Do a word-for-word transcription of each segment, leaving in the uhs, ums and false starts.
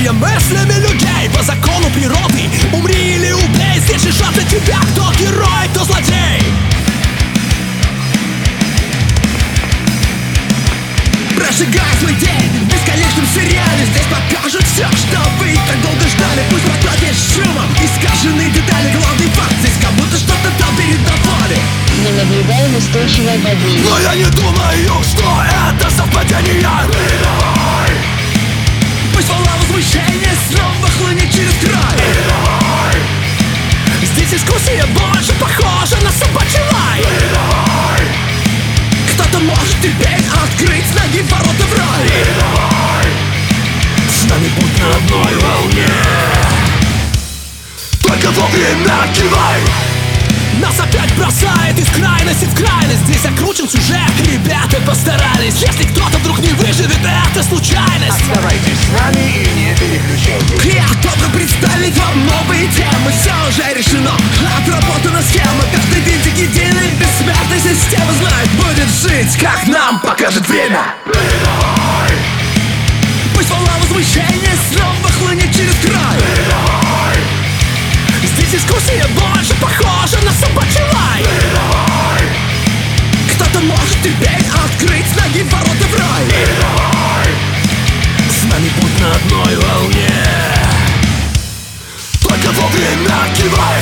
Управляя мыслями людей по закону природы. Умри или убей, здесь решат для тебя, кто герой, кто злодей. Прожигай свой день в бесконечном сериале. Здесь покажут все, что вы так долго ждали. Пусть прокладет шумом искаженные детали. Главный факт, здесь как будто что-то там перед тобой. Мы наблюдаем устойчивое падение. Но я не думаю, что это совпадение. Передавай. Пусть волна возмущения снова хлынет через край. Передавай. Здесь дискуссия больше похожа на собачий лай. Передавай. Кто-то может теперь открыть с ноги ворота в рай. Передавай. С нами путь на одной волне. Только вовремя кивай. Нас опять бросает из крайности в крайность. Здесь окручен сюжет, ребята постарались. Если кто-то вдруг не выживет, это случайность. Оставайтесь с нами и не переключайтесь. Я только представить вам новые темы. Все уже решено, отработана схема. Каждый день единой бессмертной системы знает, будет жить, как нам покажет время. Передавай. Пусть волна возмущения снова хлынет через край. Передавай. Здесь дискуссия больше похожа на собачий лай. Передавай. Кто-то может теперь открыть с ноги ворота в рай. Передавай. С нами путь на одной волне. Только вовремя кивай.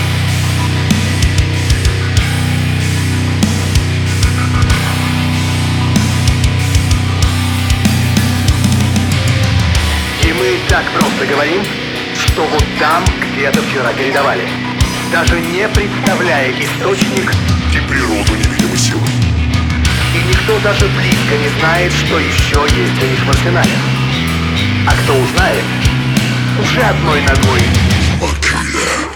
И мы так просто говорим, что вот там где-то вчера передавали, даже не представляя источник и природу невидимой силы. И никто даже близко не знает, что еще есть у них в арсенале. А кто узнает, уже одной ногой Могиле.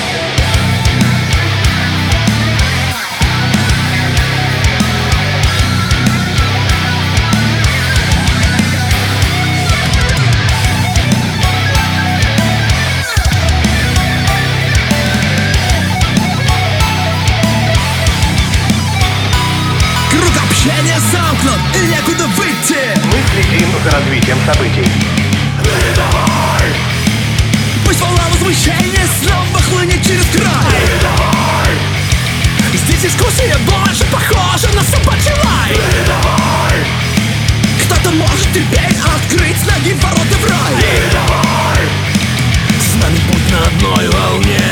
Круг общения замкнут и некуда выйти. мы следим за развитием событий. Передавай. Пусть волна возмущения снова хлынет через край. Передавай. Здесь дискуссия больше похожа на собачий лай. Передавай. Кто-то может теперь открыть с ноги ворота в рай. Передавай. С нами путь на одной волне.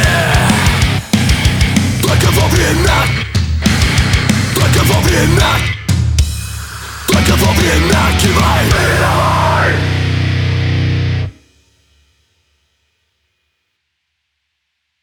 Только вовремя. Только вовремя. Только вовремя кивай.